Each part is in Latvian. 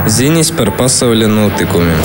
Ziņas par pasaules notikumiem.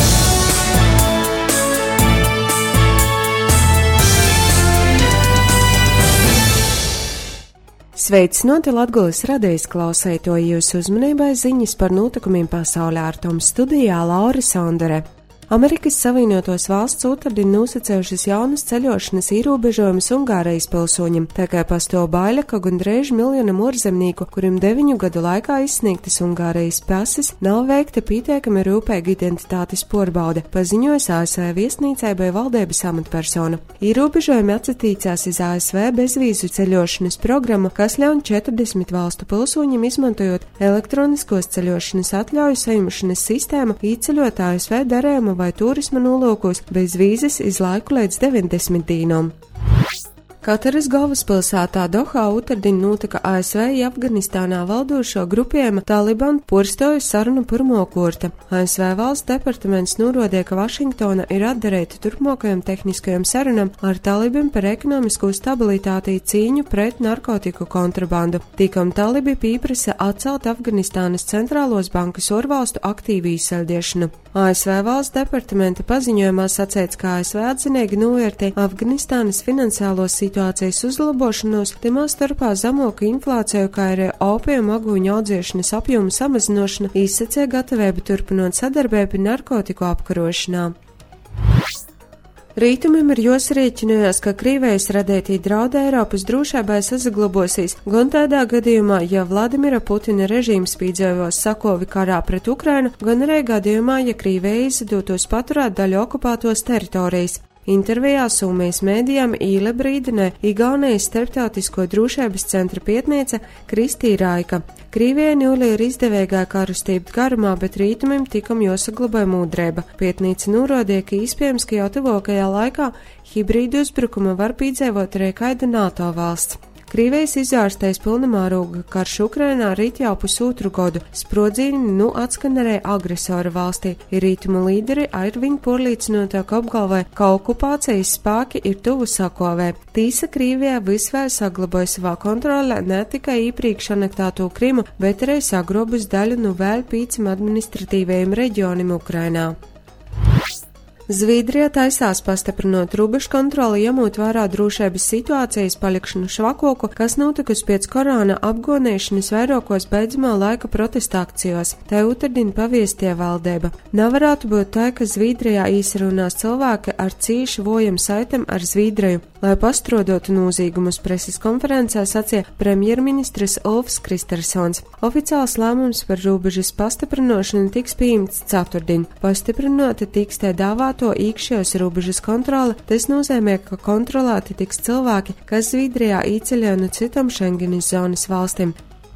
Sveicināti Latgules radijas klausētoji, jūsu uzmanībai ziņas par notikumiem pasaulē ar tom studijā Laura Sondere. Amerikas Savienotos valsts otrdien nosacējušas jaunas ceļošanas ierobežojumus Ungārijas pilsoņiem, tā kā pastāv baile, ka gandrīz miljonam ārzemnieku, kuriem 9 gadu laikā izsniegtas Ungārijas pases, nav veikta pietiekami rūpīga identitātes pārbaude, paziņojas ASV viesnīcībai valdības amatpersona. Ierobežojumi atsatīcās uz ASV bezvīzu ceļošanas programmu, kas ļauj 40 valstu pilsoņiem izmantojot elektroniskos ceļošanas atļauju saņemšanas sistēmu īceļot ASV darējumu vai turisma nolūkos bez vīzes iz laiku līdz 90 dīnām. Kataras galvaspilsētā Dohā otrdien notika ASV Afganistānā valdošo grupējumu Taliban porstoju sarunu pirmo kārtu. ASV valsts departaments norādīja, ka Vašingtona ir atdarēta turpmākajam tehniskajam sarunam ar talibiem par ekonomisko stabilitāti cīņu pret narkotiku kontrabandu. Tikam talibi pieprasa atcelt Afganistānas centrālos bankas ārvalstu aktīvu izsaldēšanu. ASV valsts departamenta paziņojumā sacīts, ka ASV atzinīgi novērtē Afganistānas finansiālo situācijas uzlabošanos, timā starpā zemoku inflāciju, kā arī opiumu agūņu audzēšanas apjomu samazināšanu, izsacīja gatavību turpinot sadarbību narkotiku apkarošanā. Rītumiem ir jāsarēķinās, ka Krievijas radītī draudi Eiropas drošībai saglabāsies gan tādā gadījumā, ja Vladimira Putina režīms piedzīvos sakovi karā pret Ukrainu, gan arī gadījumā, ja Krievija izdotos paturēt daļu okupētos teritorijas. Intervijā Somijas mēdījām īle brīdinē Igaunijas starptautisko drošības centra pētniece Kristīna Raika. Krievijai nulli ir izdevīgā karustība garumā, bet rītumiem tikam jāsaglabāja mūdrība. Pētniece norādīja, ka iespējams, ka jau tuvākajā laikā hibrīdu uzbrukuma var piedzīvot arī kāda NATO valsts. Krievijas izārstais pilnamēroga karš Ukrainā rīt jau pusotru gadu. Sprodzīni atskan arī agresora valstī. Rītumu līderi arvien pārliecinoāk apgalvoja, ka okupācijas spēki ir tuvu sakovē. Tīsa Krievijā visvēl saglabāja savā kontrolē ne tikai iepriekš anektēto Krimu, bet arī sagrobus daļu no vēl 5 administratīvajiem reģioniem Ukrainā. Zviedrija taisās pastiprinot robežu kontroli, ņemot vērā drošības situācijas palikšanu švakoku, kas notikusi pēc korona apgonēšanas vairākos beidzamā laika protesta akcijos. Tā otrdien paviestie valdība. Nevarētu būt tā, ka Zviedrijā īsarunās cilvēki ar cīši vojam saitam ar Zviedriju. Lai pastrodotu nozīgumus preses konferencē sacīja premjerministrs Ulfs Kristersons. Oficiāls lēmums par robežas pastiprināšanu tiks pieņemts ceturtdien. Pastiprinota tiks tā dāvāto iekšējos robežas kontrole, tas nozīmē, ka kontrolēti tiks cilvēki, kas Zviedrijā īceļo no citam Schengenas zonas valstīm.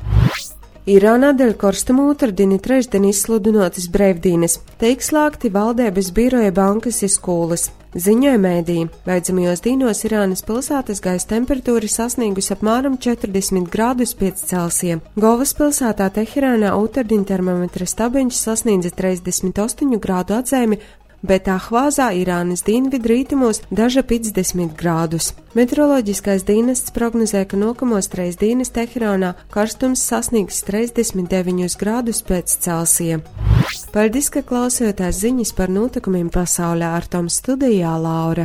Irānā dēļ karstuma otrdien trešdien izsludinātas brīvdienas. Tiek slēgti valdības biroja, bankas un skolas. Ziņoja mēdī. Beidzamajos dīnos Irānas pilsētas gaisa temperatūra sasniegusi apmēram 40 grādus pēc Celsija. Galvaspilsētā Teherānā otrdien termometra stabiņš sasniedza 38 grādu atzīmi, bet Ahvāzā, Irānas dienvidu rītumos, daža 50 grādus. Meteoroloģiskais dienests prognozē, ka nākamos 3 dienas Teherānā karstums sasniegs 39 grādus pēc Celsija. Paldies, ka klausījāties ziņas par notikumiem pasaulē ar tom studijā Laura.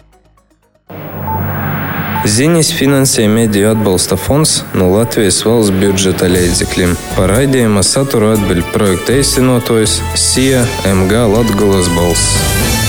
Ziņas finansēja Mediju atbalsta fonds no Latvijas valsts budžeta līdzekļiem. Par raidījuma saturu atbild projekta īstenotājs SIA MG Latgules balss.